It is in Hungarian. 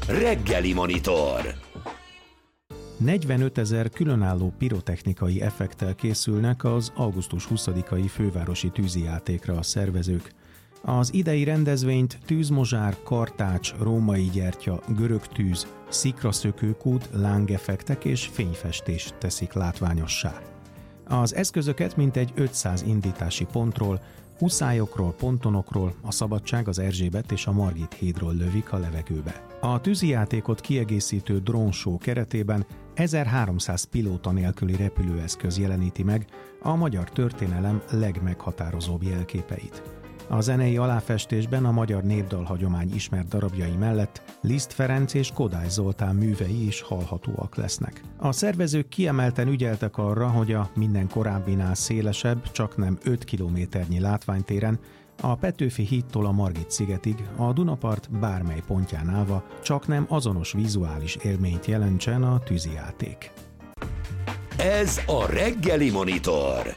Reggeli Monitor. 45 000 különálló pirotechnikai effekttel készülnek az augusztus 20-ai fővárosi tűzijátékra a szervezők. Az idei rendezvényt tűzmozsár, kartács, római gyertya, görög tűz, szikraszökőkút, lángeffektek és fényfestés teszik látványossá. Az eszközöket mintegy 500 indítási pontról, huszályokról, pontonokról, a Szabadság, az Erzsébet és a Margit hídról lövik a levegőbe. A tűzijátékot kiegészítő drónshow keretében 1300 pilóta nélküli repülőeszköz jeleníti meg a magyar történelem legmeghatározóbb jelképeit. A zenei aláfestésben a magyar népdalhagyomány ismert darabjai mellett Liszt Ferenc és Kodály Zoltán művei is hallhatóak lesznek. A szervezők kiemelten ügyeltek arra, hogy a minden korábbinál szélesebb, csaknem 5 kilométernyi látványtéren a Petőfi hídtól a Margit-szigetig, a Dunapart bármely pontján állva csaknem azonos vizuális élményt jelentsen a tűzijáték. Ez a Reggeli Monitor.